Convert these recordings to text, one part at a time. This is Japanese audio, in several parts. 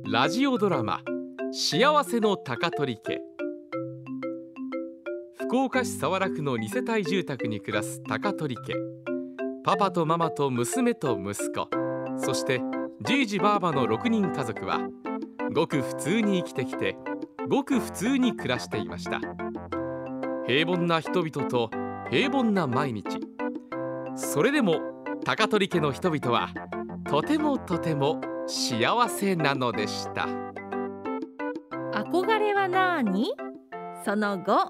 ラジオドラマ幸せの高取家。福岡市早良区の2世帯住宅に暮らす高取家。パパとママと娘と息子、そしてじいじばあばの6人家族はごく普通に生きてきて、ごく普通に暮らしていました。平凡な人々と平凡な毎日。それでも高取家の人々はとてもとても幸せなのでした。 憧れはなーに？その後。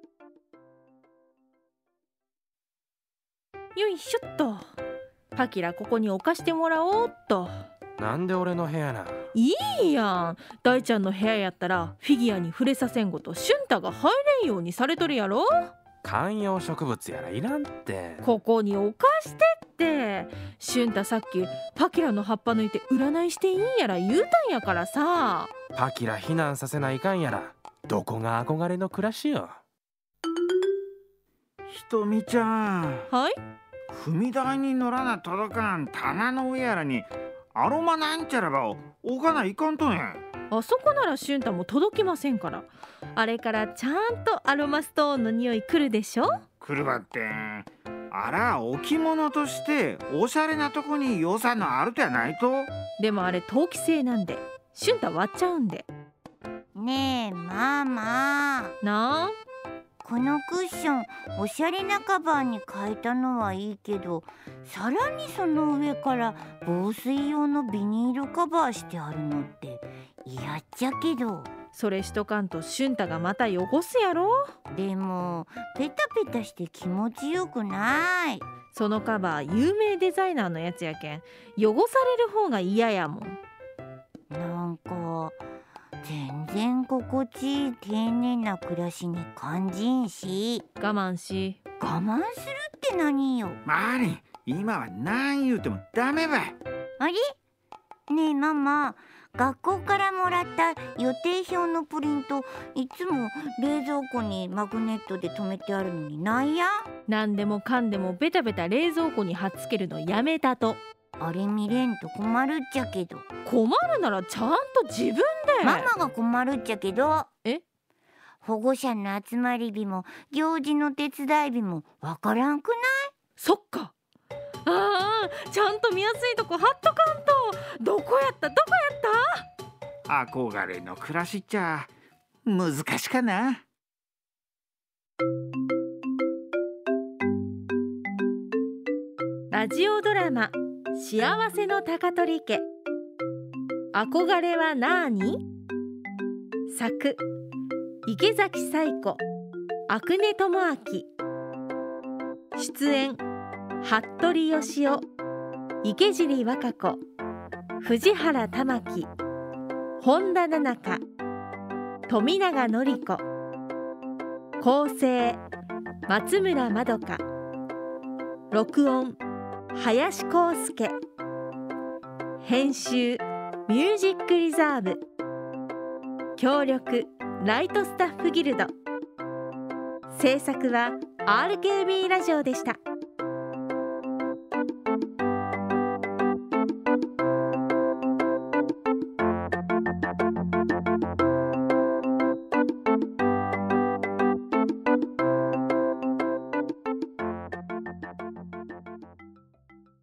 よいしょっと。パキラここに置かしてもらおうっと。 なんで俺の部屋な？ いいやん。大ちゃんの部屋やったらフィギュアに触れさせんごと俊太が入れんようにされとるやろ。 観葉植物やらいらんって。 ここに置かしてって。俊太さっきパキラの葉っぱ抜いて占いしていいんやら言うたんやからさ。 パキラ避難させないかんやら。どこが憧れの暮らしよ。 ひとみちゃん、 はい。 踏み台に乗らな届かん棚の上やらにアロマなんちゃらば置かないかんとね。 あそこなら俊太も届きませんから。あれからちゃんとアロマストーンの匂い来るでしょ。 来るばって、あら置物としておしゃれなとこに良さのあるとやないと。 でもあれ陶器製なんで俊太割っちゃうんで。 ねえママ、 なあ、 このクッションおしゃれなカバーに変えたのはいいけど、さらにその上から防水用のビニールカバーしてあるのって嫌っちゃけど。 それしとかんと俊太がまた汚すやろ。 でもペタペタして気持ちよくない。 そのカバー有名デザイナーのやつやけん、汚される方が嫌やもん。 なんか全然心地いい丁寧な暮らしに感じんし。 我慢し。 我慢するって何よ。 まり、今は何言うてもダメばい。 あれ？ねえママ、学校からもらった予定表のプリント、いつも冷蔵庫にマグネットで留めてあるのになんや？ 何でもかんでもベタベタ冷蔵庫に貼っつけるのやめたと。 あれ見れんと困るっちゃけど。 困るならちゃんと自分で。 ママが困るっちゃけど。 え？ 保護者の集まり日も行事の手伝い日もわからんくない？ そっか。ちゃんと見やすいとこ貼っとかんと。どこやった？ 憧れの暮らしっちゃ難しかな。 ラジオドラマ幸せの高取家。憧れはなーに？作池崎彩子、阿久根智明。出演服部義雄、池尻和歌子、藤原玉樹、本田奈々香、富永典子。構成松村まどか。録音林康介。編集ミュージックリザーブ。協力ライトスタッフギルド。制作は RKB ラジオでした。